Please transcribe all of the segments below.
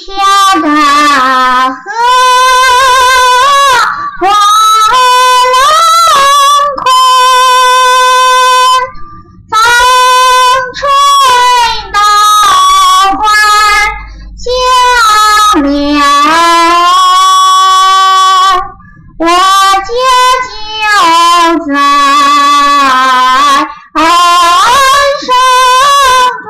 条大河波浪宽，风吹稻花香苗，我家就在岸上庄，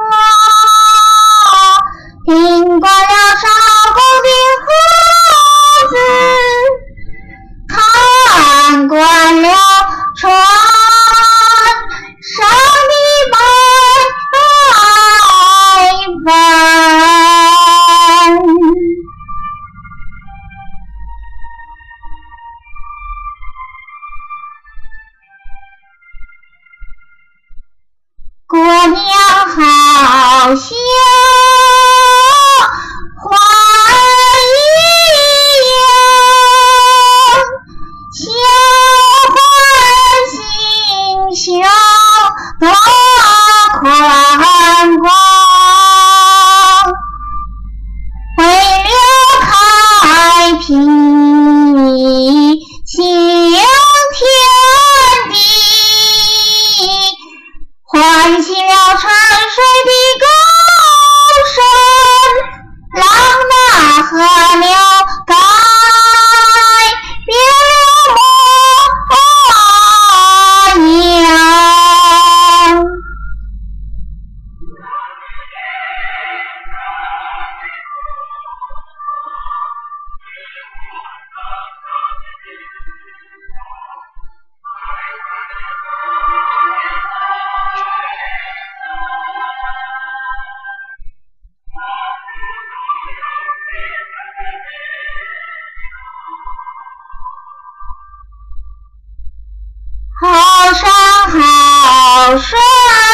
听惯了烧红的胡子，看惯了船上的白帆，姑娘好像花一样，小花心胸多宽广，为了开辟新天地，唤醒了沉睡的高山，让那河流改变了模样。好山好水